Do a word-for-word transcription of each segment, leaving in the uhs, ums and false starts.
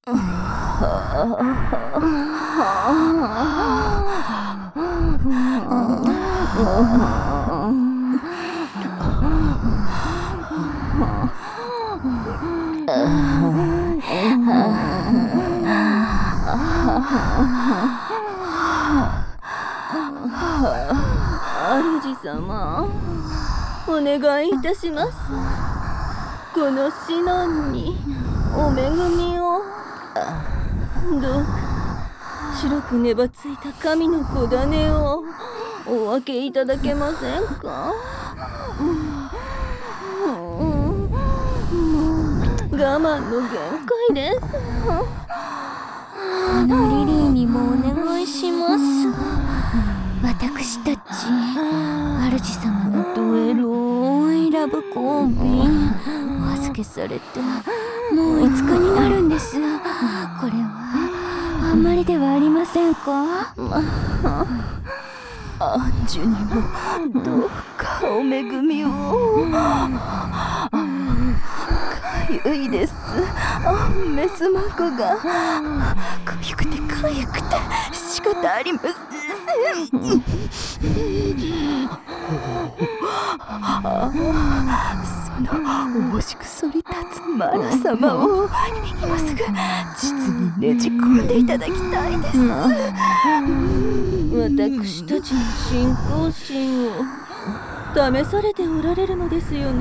主様、お願いいたします。このシノンにお恵みを。どうか白くねばついた神の子種をお分けいただけませんか。もう我慢の限界です。 あのリリーにもお願いします。私たち主様のドエロイラブコンビお預けされてもういつかになるんです。これはあんまりではありませんか。 アンジュにもどうかお恵みを。かゆいです。あ、メスマコがかゆくてかゆくて仕方ありません。そのおしくそり立つマラ様を今すぐ実にねじ込んでいただきたいです。私たちの信仰心を試されておられるのですよね。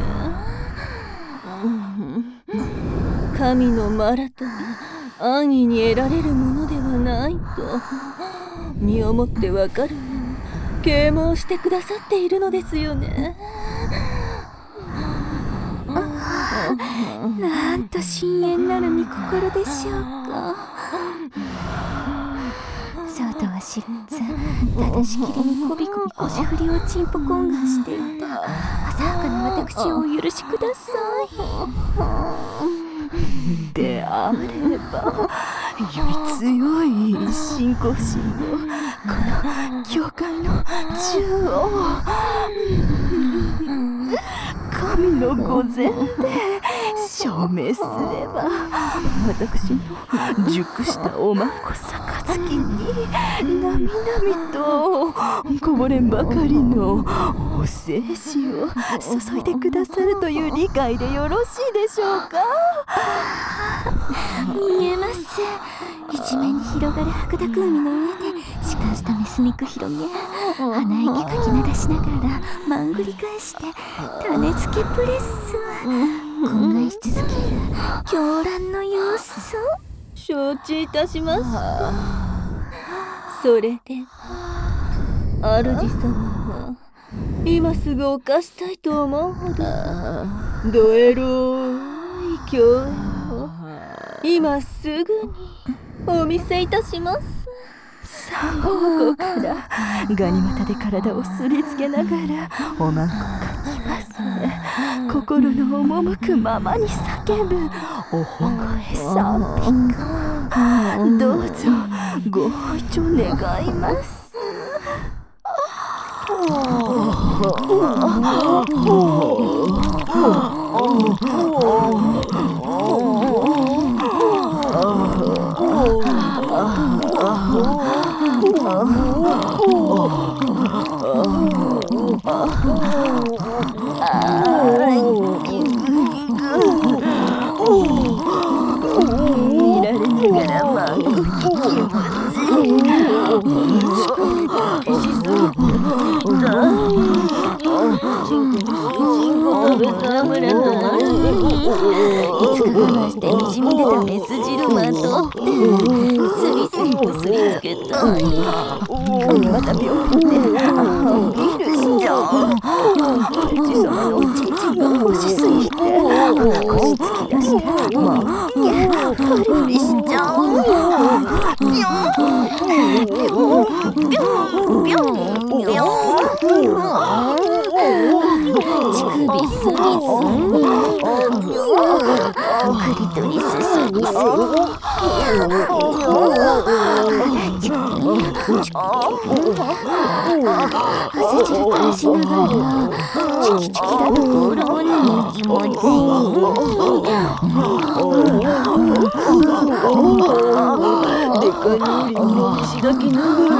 神のマラとは安易に得られるものではないと身をもってわかるよう啓蒙してくださっているのですよね。 なんと深淵なる御心でしょうか。そうとは知らず、ただしきりにこびこび腰振りをちんぽこんがしていた浅はかな私をお許しください。であればより強い信仰心をこの教会の中を神の御前で証明すれば、私の熟したおまんこ杯になみなみとこぼれんばかりのお精子を注いでくださるという理解でよろしいでしょうか。 見えます。一面に広がる白濁海の上で弛緩したメス肉広げ、鼻息かき流しながらまんぐり返して種付けプレス懇願し続ける狂乱の様子。 承知いたしました。それで主様は今すぐ犯したいと思うほどドエロい教養を今すぐにお見せいたします。さんごうからガニ股で体をすりつけながらおまんこかきますね。心の赴くままに叫ぶおほ声賛美歌、どうぞご拝聴願います。見られながらまんこ気持ちいつか我慢してにじみ出たメス汁まとってスリスリこすりつけたい。髪また病気でビールしちゃう。主様のおちんちんが欲しすぎて腰突き出してもうパリパリしちゃう。ビョンビョンビョンビョンビョンビョン乳首スリスリクリトリスしです。汗汁垂らしながらチキチキラブコールを握りもぜでかい料理を召しだけながら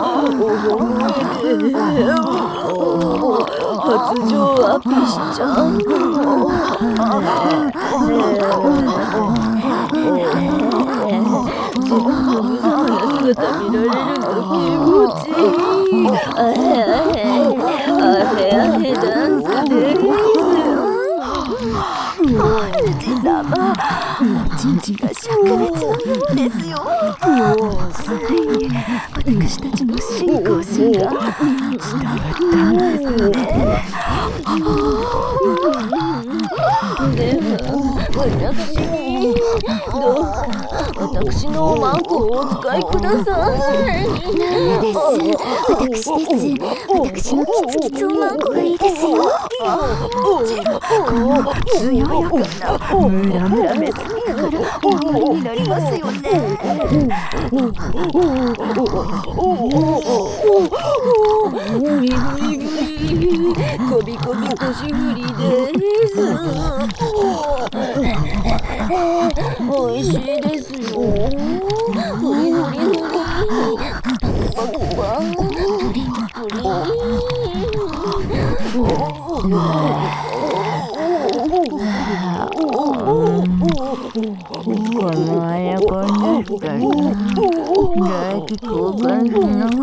発情アピしちゃう自分の無様な姿見られるの気持ちいい。あへあへあへあへダンスです。 主様、チンチンが灼熱のようですよ。ついに私たちの信仰心が伝わったんですね。 でも私にどう私のマンコをお使いください。 ダメです。私です。私のキツキツおまんこがいいですよ。強いやかなムラムラメスにかかるおまりになりますよね。 ぐりぐりぐりこびこび腰振りです。おいしいですよ。ふりふりふりパクパクプリンプリンこのあやこんですから唾液交換しなが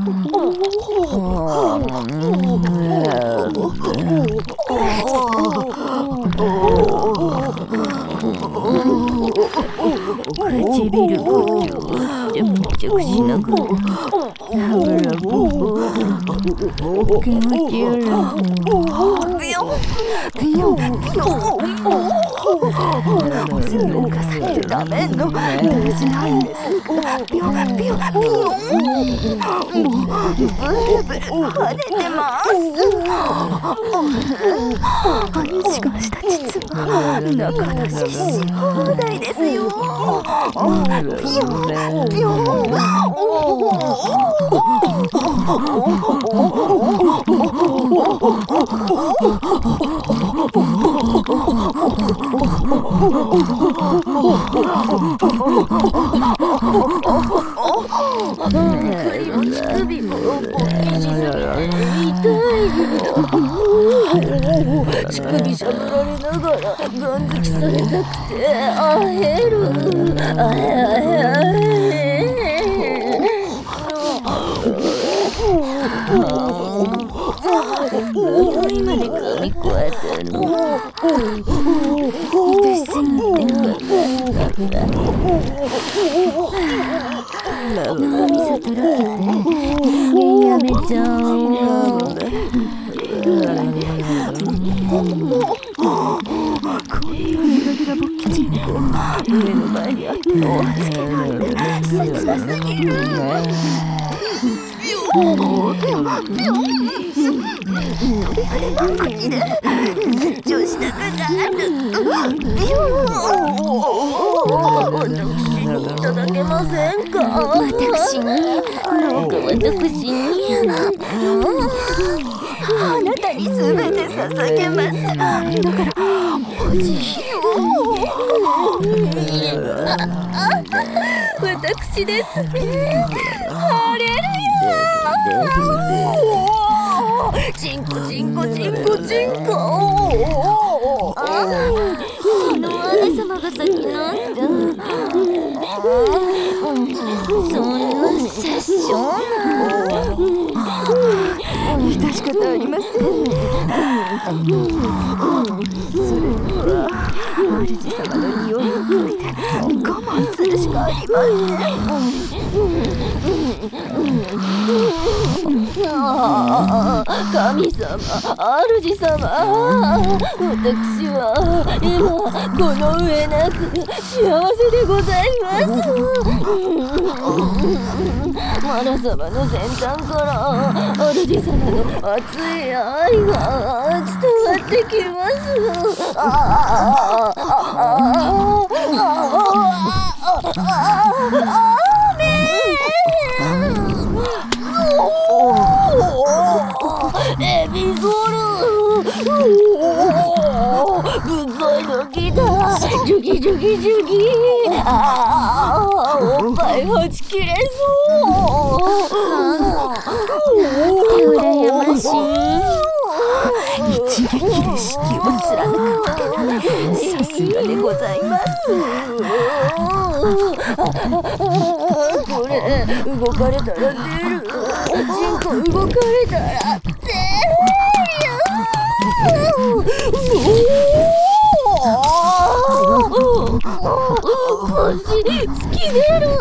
唇をちょっと密着しながらラブラブ気持ちよらピヨピヨピヨおすぐ浮かされてダメの大事なんですからピヨピヨピヨブルブル跳ねてます兄しかした実は中出しし放題ですよピヨピヨ首も乳首もポッキしすぎて痛い。乳首しゃぶられながらガンづきされたくてあへるあへあへあへ何まで噛みこえてるの。 愛しすぎて脳みそとろけて人間やめちゃおう。こんなグラグラボッキチンコ目の前にあってお預けなんて切なすぎる。ビョービョービョー鳥羽で番組で絶頂したくなる。ビョー私にいただけませんか。 私にどうか私にあなたに全て捧げます。だから欲しいよ。 私ですね。ハレルヤチンコチンコチンコチンコ。 昨日姉様が先なんだ。そんなセッション致し方ありません。それでは主様の匂いを嗅いで我慢するしかありません。 神様、主様、私は今この上なく幸せでございます。マラ様の先端から主様の熱い愛が伝わってきます。エビゾル、ぶっこいのきだ。ジュギジュギジュギ。ああ、おっぱいはち切れそう。 羨ましい。一撃で式を貫くわけだ。さすがでございます。 これ動かれたら出る。チンコ動かれたら出るよ。腰突き出る。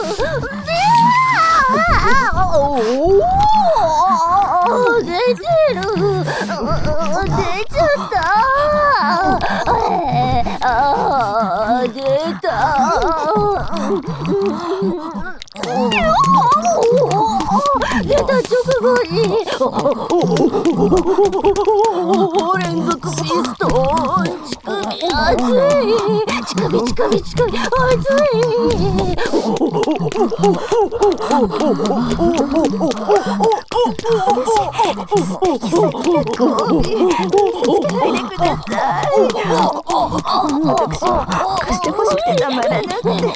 出てる。出ちゃった。あー、出た。出た直後に連続ピストン。乳首熱い。乳首乳首乳首熱い。 私を貸してほしくてたまらなくて、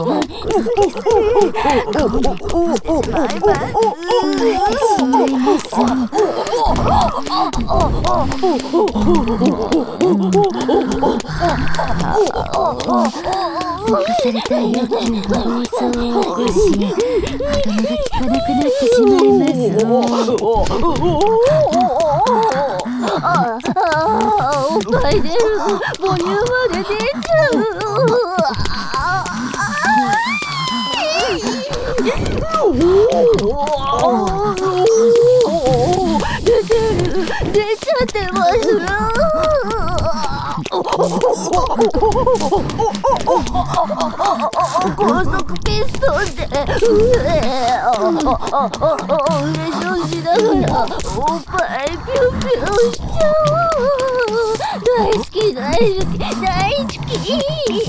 任された欲求が暴走を起こし、歯止めが効かなくなってしまいます。 ああ、おっぱい出る。母乳まで出ちゃう。出てる。出ちゃってます。高速ピストンでうえうれしょしながらおっぱいピュンピュンしちゃう。大好き大好き大好き。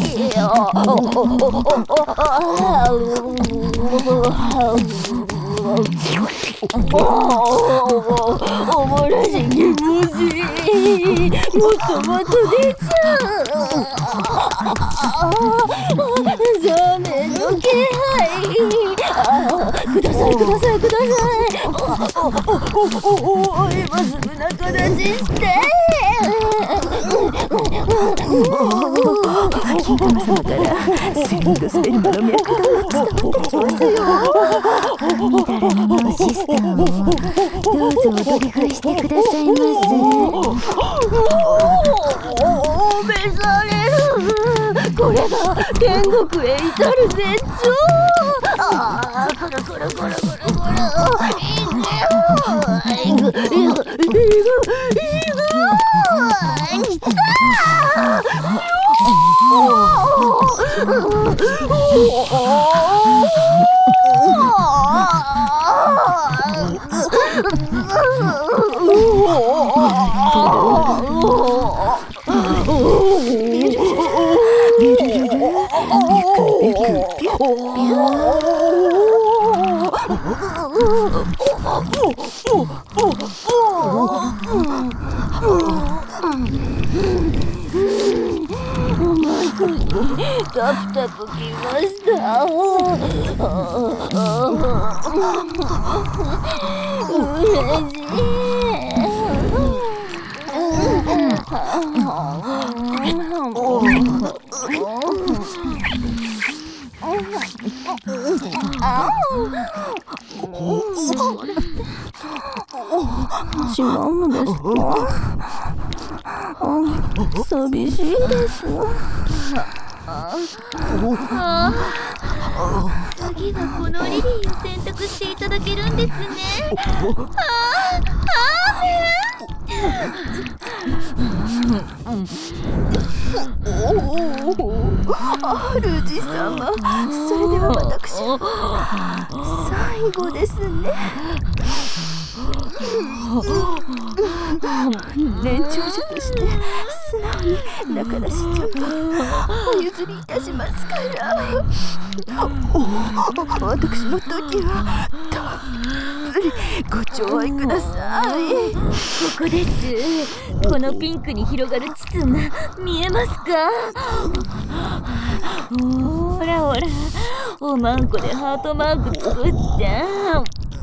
おもらし気持ちいい。もっともっと出ちゃう。ザメの気配。くださいくださいください。今すぐ仲出しして。 金玉様からセンドスペルマの脈動が伝わってきますよ。みだらにのシスタムをどうぞお取り返してくださいませ。 召される。これが天国へ至る絶頂。ああ、くるくるくるくるくる。いくよ。いくいくいくいくいく。きた。タプタプきました。うれしい。しまうのですか？寂しいです。 次はこのリリーを選択していただけるんですね。ああ、アーメン。主様、それでは私最後ですね。 年長者として素直に中田市長とお譲りいたしますから。私の時はたっぷりご寵愛ください。 ここです。このピンクに広がる膣が見えますか？ほらほら、おまんこでハートマーク作った。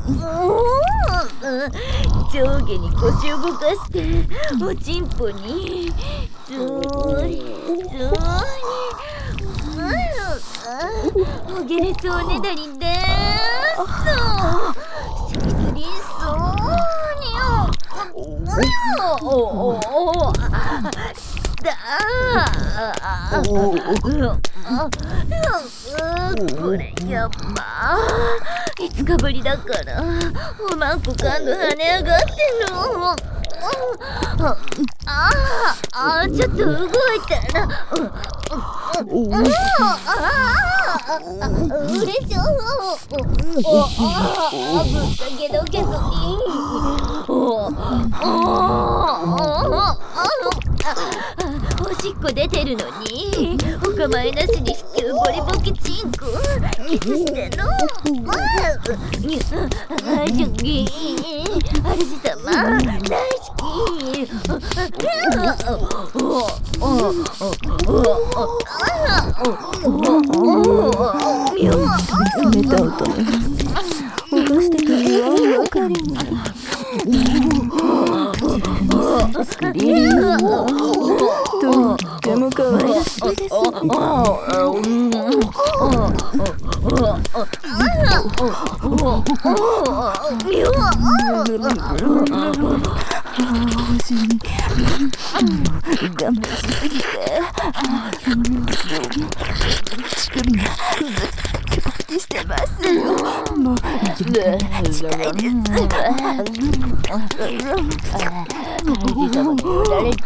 上下に腰を動かしておちんぽにそーりそーり、お下劣おねだりでーす。スリスリそうにょおおおだーこれやっぱいつかぶりだからおまんこ感度跳ね上がってる。ああ、ちょっと動いたらうれしょあぶったけどけどおしっこ出てるのにお構いなしに子宮ボリボキチンコキスしてる。あジョギー主様大好き。 冷た音起こしてくるよ、わかります。スクリーンもとっても可愛らしいです。我慢しすぎて乳首がずっとキュポキしてますよ。もう近いです。主様に売られて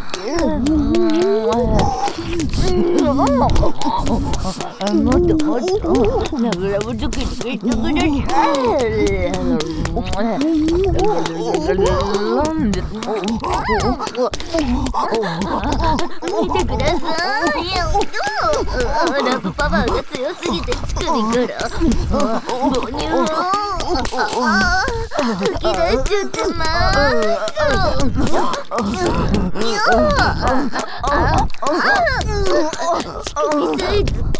もっともっとラブラブドキドキしてください。見てください。ラブパワーが強すぎて乳首から母乳吹き出しちゃってます。乳首サイズき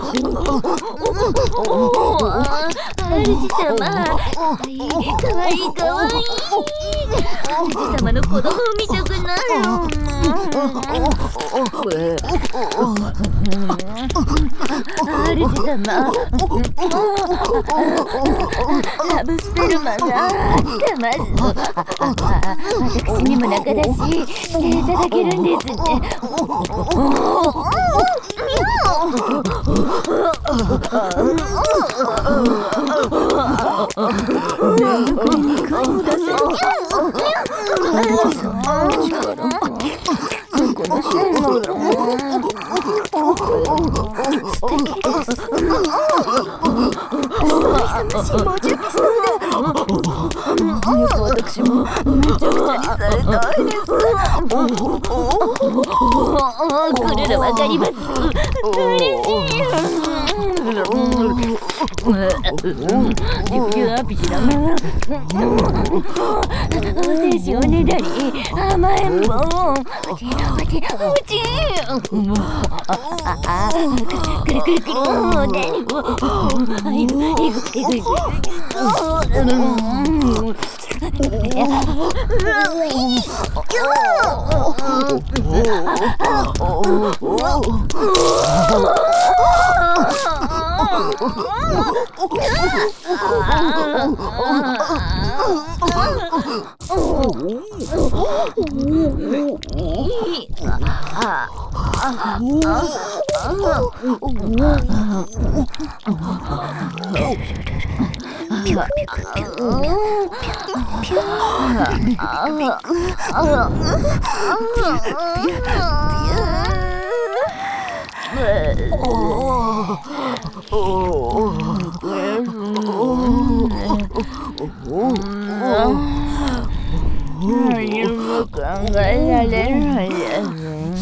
主様かわいいかわいい。主様の子供を見たくなる。主様ラブスペルマが来てます。私にも仲出ししていただけるんですね。私もめちゃくちゃにされたいです。これらわかります。嬉しい。実況アピシだな。お精子おねだり甘えん坊おちおちおちくるくるくる何いくいくいくいく何も考えられないです。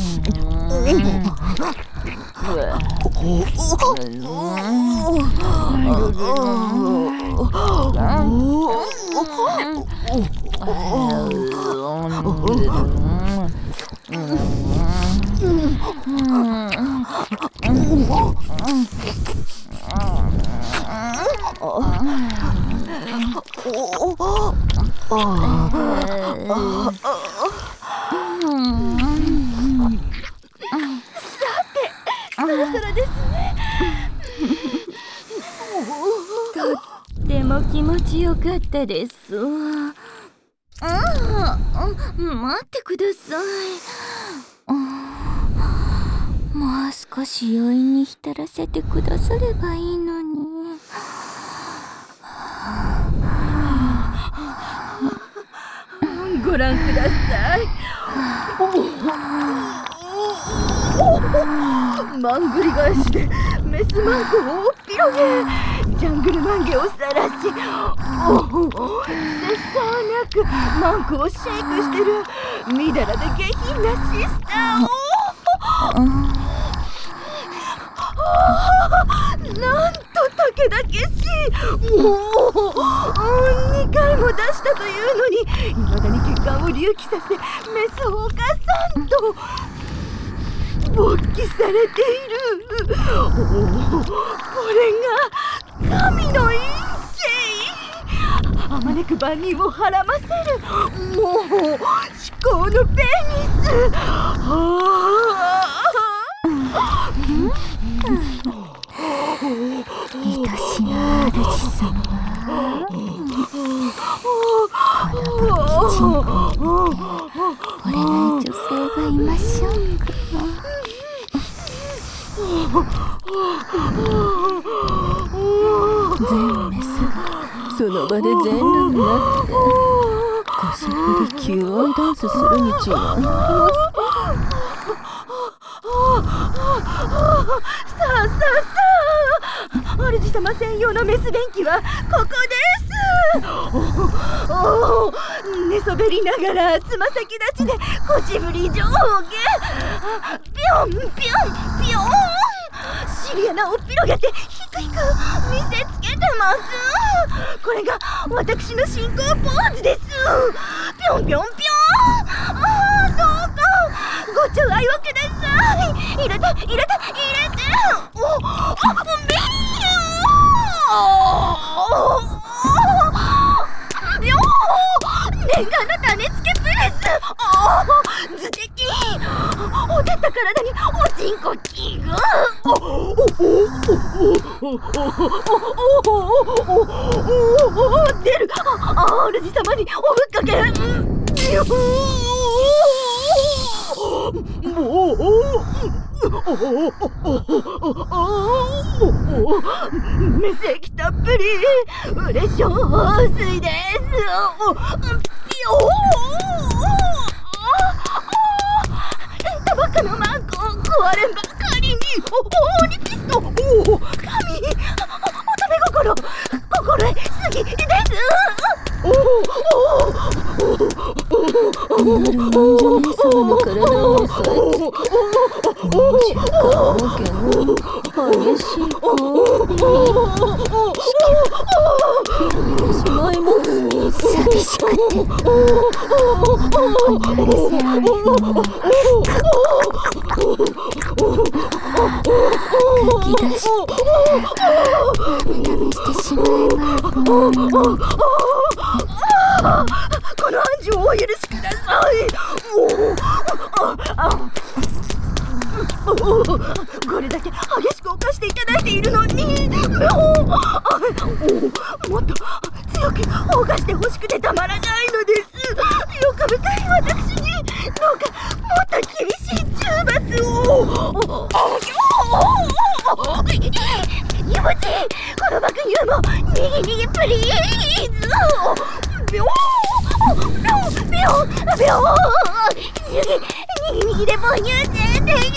そろそろですね。 とっても気持ちよかったです。ああ、待ってください。もう少し余韻に浸らせてくださればいいのに。 ご覧ください。マングリ返しでメスマンコを広げ、ジャングルマンゲをさらし、おお、絶さなくマンコをシェイクしてるみだらで下品なシスターを。なんとたけだけしい。もうにかいも出したというのに、いまだに血管を隆起させ、メスを犯さんと勃起されている。おお、これが神の陰茎。あまねく万人をはらませる、もう至高のペニス。 愛しな主様、この武器チンコに惚れない女性がいましょうか。 全メスがその場で全裸になって腰振り求愛ダンスするに違います。さあさあさあ、主様専用のメス便器はここです。おお、寝そべりながらつま先立ちで腰振り上下、ピョンピョンピョン、シビアなおっぴろげてひくひく見せつけてます。これが私の進行ポーズです。ピョンピョンピョン。ああ、どうかごちょ愛をください。入れて入れて入れて。おあ、ビュービョー、念願の種付けプレス。お図的。おてった体におちんこ器具。おおおおおおお、出る。あ、主様におぶっかけ。ビュー、もうメス液たっぷりうれしょう水です。お、ピヨー、タバカのマンコ壊れんばかりに。おおにピスト。おお、神、乙女心心得すぎです。おおおお、 なるまんじょ姉様の体を押さえつけ、もしかわけの激しい行為に広げてしまいます。寂しくてマンコにうるせえの書き出して無駄にしてしまえばと思う。 この暗示をお許しください。おお、これだけ激しく犯していただいているのに、おもっと強く犯してほしくてたまらないのです。欲深い私にどうかもっと厳しい懲罰を。荷物、この爆乳も逃げ逃げプリーズ。ビョービョービョービョー、にぎにぎで母乳出てよ。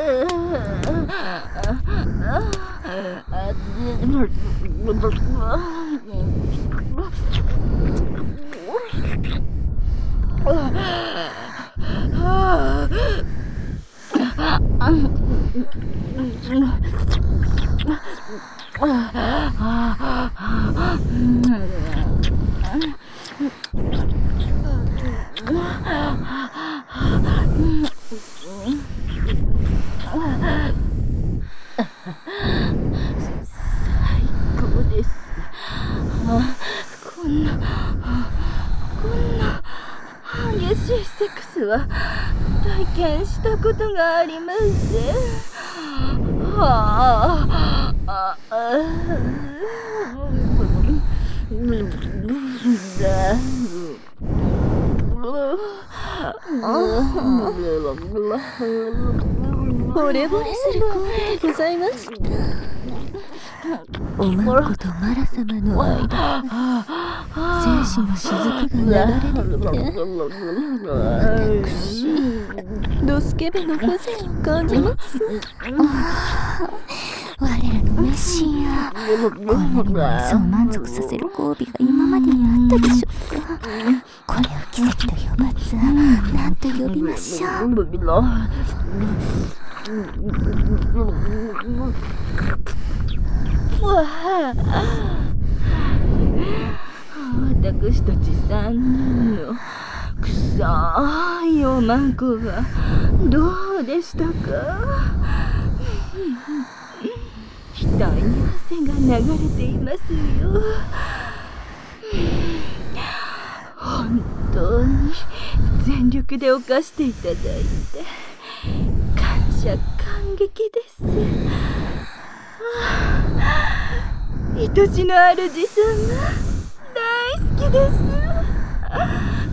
高です。あ、こんなこんな激しいセックスは体験したことがありません。はあ、ああ、惚れ惚れする行為でございました。おまんことマラ様の間精子の雫が流れ出て、私ドスケベの風情を感じます。 我らのメシア、こんなにも水を満足させる交尾が今までにあったでしょうか。これを奇跡と呼ばず何と呼びましょう。 わあ、私たち三人の臭いおまんこはどうでしたか。額に汗が流れていますよ。本当に全力で犯していただいて感謝感激です。愛しの主さんが大好きです。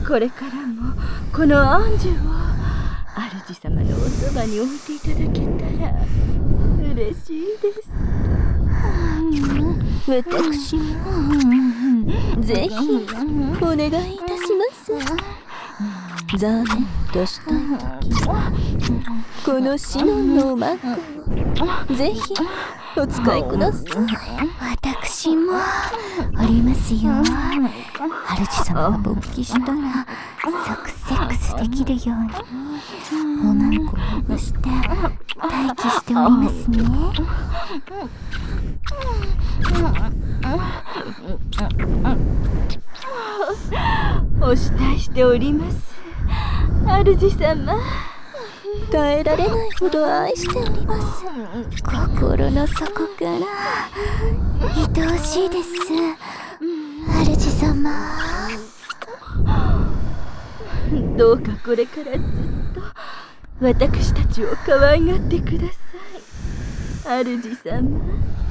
これからもこのアンジュを主様のおそばに置いていただけたら嬉しいです。私もぜひお願いいたします。残念としたい時、このシノンのマックをぜひお使いください。 私もおりますよ。主様が勃起したら即セックスできるようにおまんこをほぐして待機しておりますね。 お慕いしております、主様。 耐えられないほど愛しております。心の底から愛おしいです、主様。 どうかこれからずっと私たちを可愛がってください、主様。